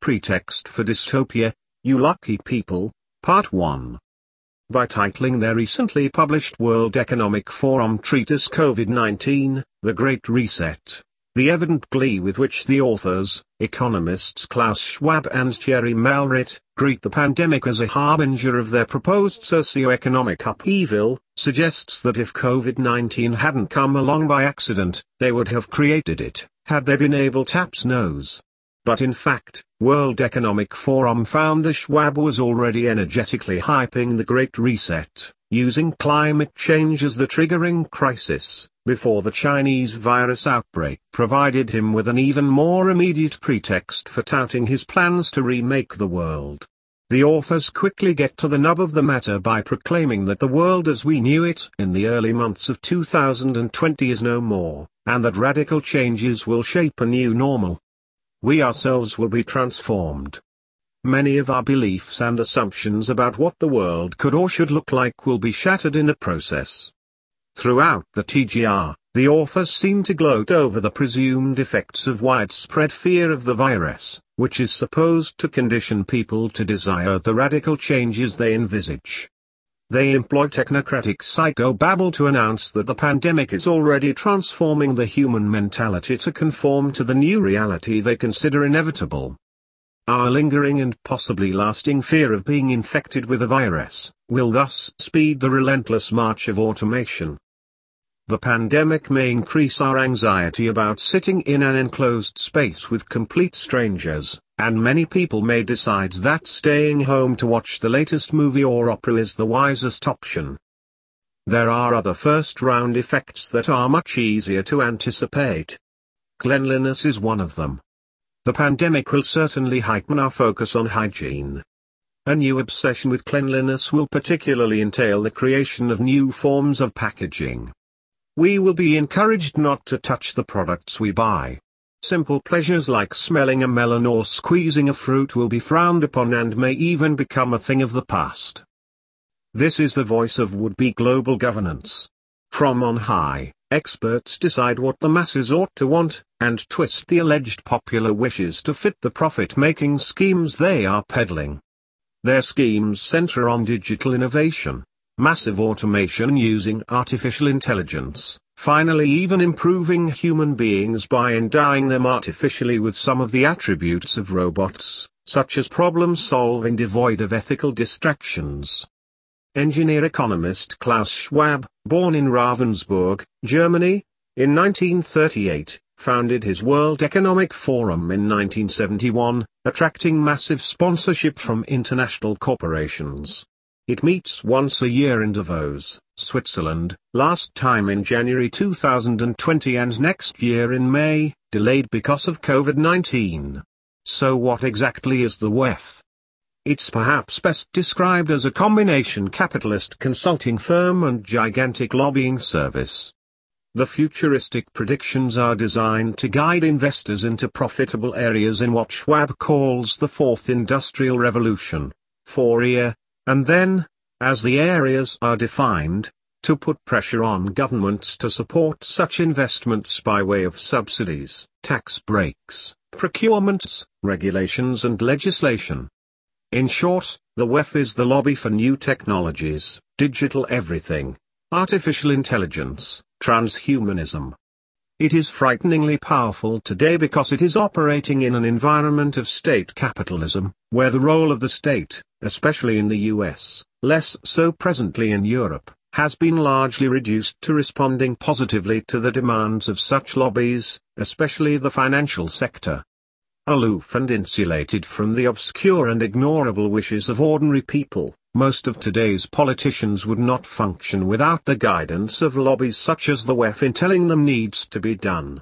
Pretext for Dystopia, You Lucky People, Part 1. By titling their recently published World Economic Forum treatise COVID-19, The Great Reset, the evident glee with which the authors, economists Klaus Schwab and Thierry Malrit, greet the pandemic as a harbinger of their proposed socio-economic upheaval, suggests that if COVID-19 hadn't come along by accident, they would have created it, had they been able taps nose. But in fact, World Economic Forum founder Schwab was already energetically hyping the Great Reset, using climate change as the triggering crisis, before the Chinese virus outbreak provided him with an even more immediate pretext for touting his plans to remake the world. The authors quickly get to the nub of the matter by proclaiming that the world as we knew it in the early months of 2020 is no more, and that radical changes will shape a new normal. We ourselves will be transformed. Many of our beliefs and assumptions about what the world could or should look like will be shattered in the process. Throughout the TGR, the authors seem to gloat over the presumed effects of widespread fear of the virus, which is supposed to condition people to desire the radical changes they envisage. They employ technocratic psychobabble to announce that the pandemic is already transforming the human mentality to conform to the new reality they consider inevitable. Our lingering and possibly lasting fear of being infected with a virus will thus speed the relentless march of automation. The pandemic may increase our anxiety about sitting in an enclosed space with complete strangers, and many people may decide that staying home to watch the latest movie or opera is the wisest option. There are other first-round effects that are much easier to anticipate. Cleanliness is one of them. The pandemic will certainly heighten our focus on hygiene. A new obsession with cleanliness will particularly entail the creation of new forms of packaging. We will be encouraged not to touch the products we buy. Simple pleasures like smelling a melon or squeezing a fruit will be frowned upon and may even become a thing of the past. This is the voice of would-be global governance. From on high, experts decide what the masses ought to want, and twist the alleged popular wishes to fit the profit-making schemes they are peddling. Their schemes center on digital innovation, massive automation using artificial intelligence, finally even improving human beings by endowing them artificially with some of the attributes of robots, such as problem-solving devoid of ethical distractions. Engineer-economist Klaus Schwab, born in Ravensburg, Germany, in 1938, founded his World Economic Forum in 1971, attracting massive sponsorship from international corporations. It meets once a year in Davos, Switzerland, last time in January 2020 and next year in May, delayed because of COVID-19. So what exactly is the WEF? It's perhaps best described as a combination capitalist consulting firm and gigantic lobbying service. The futuristic predictions are designed to guide investors into profitable areas in what Schwab calls the Fourth Industrial Revolution, four-year, and then, as the areas are defined, to put pressure on governments to support such investments by way of subsidies, tax breaks, procurements, regulations and legislation. In short, the WEF is the lobby for new technologies, digital everything, artificial intelligence, transhumanism. It is frighteningly powerful today because it is operating in an environment of state capitalism, where the role of the state, especially in the US, less so presently in Europe, has been largely reduced to responding positively to the demands of such lobbies, especially the financial sector. Aloof and insulated from the obscure and ignorable wishes of ordinary people, most of today's politicians would not function without the guidance of lobbies such as the WEF in telling them needs to be done.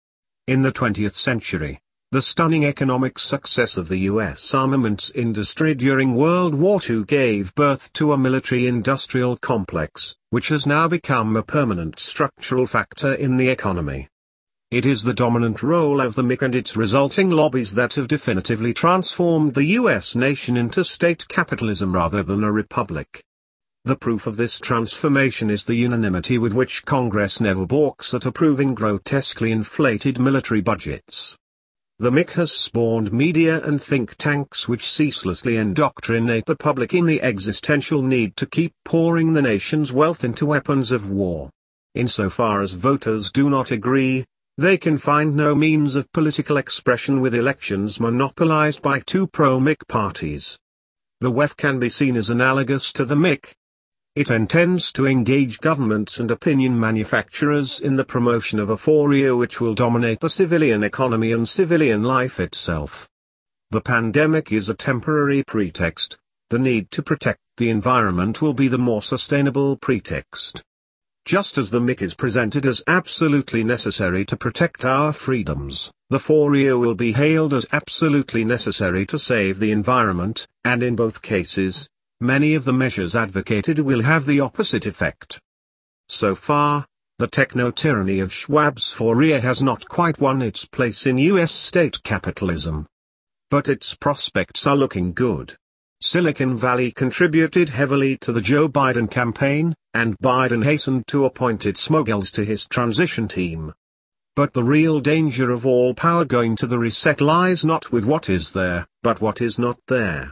In the 20th century, the stunning economic success of the US armaments industry during World War II gave birth to a military-industrial complex, which has now become a permanent structural factor in the economy. It is the dominant role of the MIC and its resulting lobbies that have definitively transformed the US nation into state capitalism rather than a republic. The proof of this transformation is the unanimity with which Congress never balks at approving grotesquely inflated military budgets. The MIC has spawned media and think tanks which ceaselessly indoctrinate the public in the existential need to keep pouring the nation's wealth into weapons of war. Insofar as voters do not agree, they can find no means of political expression with elections monopolized by two pro-MIC parties. The WEF can be seen as analogous to the MIC. It intends to engage governments and opinion manufacturers in the promotion of a euphoria which will dominate the civilian economy and civilian life itself. The pandemic is a temporary pretext. The need to protect the environment will be the more sustainable pretext. Just as the MIC is presented as absolutely necessary to protect our freedoms, the euphoria will be hailed as absolutely necessary to save the environment, and in both cases, many of the measures advocated will have the opposite effect. So far, the techno-tyranny of Schwab's euphoria has not quite won its place in US state capitalism. But its prospects are looking good. Silicon Valley contributed heavily to the Joe Biden campaign, and Biden hastened to appoint its moguls to his transition team. But the real danger of all power going to the reset lies not with what is there, but what is not there.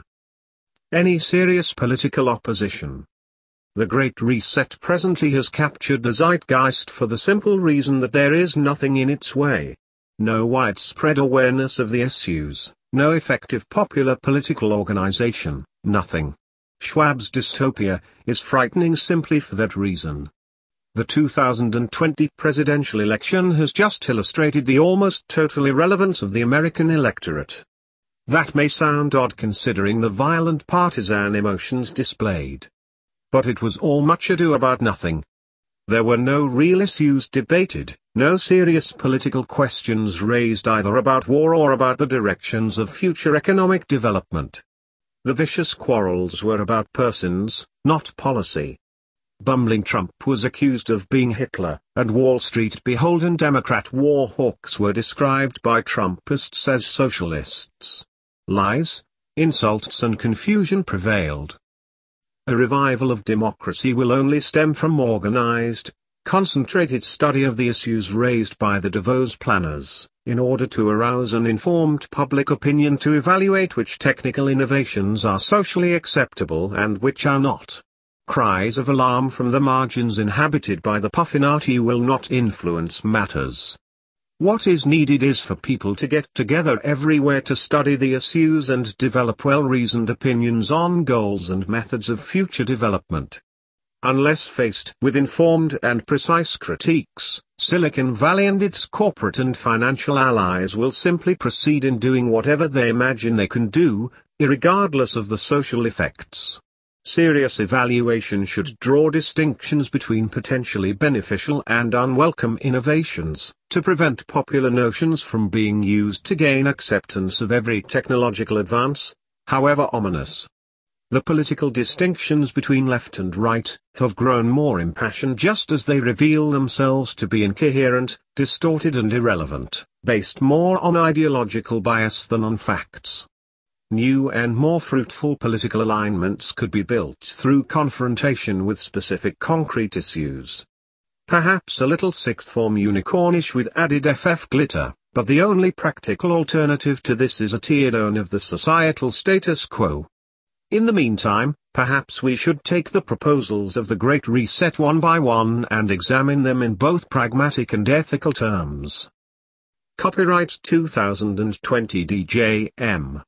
Any serious political opposition. The Great Reset presently has captured the zeitgeist for the simple reason that there is nothing in its way. No widespread awareness of the issues, no effective popular political organization, nothing. Schwab's dystopia is frightening simply for that reason. The 2020 presidential election has just illustrated the almost total irrelevance of the American electorate. That may sound odd considering the violent partisan emotions displayed. But it was all much ado about nothing. There were no real issues debated, no serious political questions raised either about war or about the directions of future economic development. The vicious quarrels were about persons, not policy. Bumbling Trump was accused of being Hitler, and Wall Street beholden Democrat war hawks were described by Trumpists as socialists. Lies, insults and confusion prevailed. A revival of democracy will only stem from organized, concentrated study of the issues raised by the Davos planners, in order to arouse an informed public opinion to evaluate which technical innovations are socially acceptable and which are not. Cries of alarm from the margins inhabited by the Puffinati will not influence matters. What is needed is for people to get together everywhere to study the issues and develop well-reasoned opinions on goals and methods of future development. Unless faced with informed and precise critiques, Silicon Valley and its corporate and financial allies will simply proceed in doing whatever they imagine they can do, irregardless of the social effects. Serious evaluation should draw distinctions between potentially beneficial and unwelcome innovations, to prevent popular notions from being used to gain acceptance of every technological advance, however ominous. The political distinctions between left and right have grown more impassioned just as they reveal themselves to be incoherent, distorted and irrelevant, based more on ideological bias than on facts. New and more fruitful political alignments could be built through confrontation with specific concrete issues. Perhaps a little sixth form unicornish with added FF glitter, but the only practical alternative to this is a teardown of the societal status quo. In the meantime, perhaps we should take the proposals of the Great Reset one by one and examine them in both pragmatic and ethical terms. Copyright 2020 DJM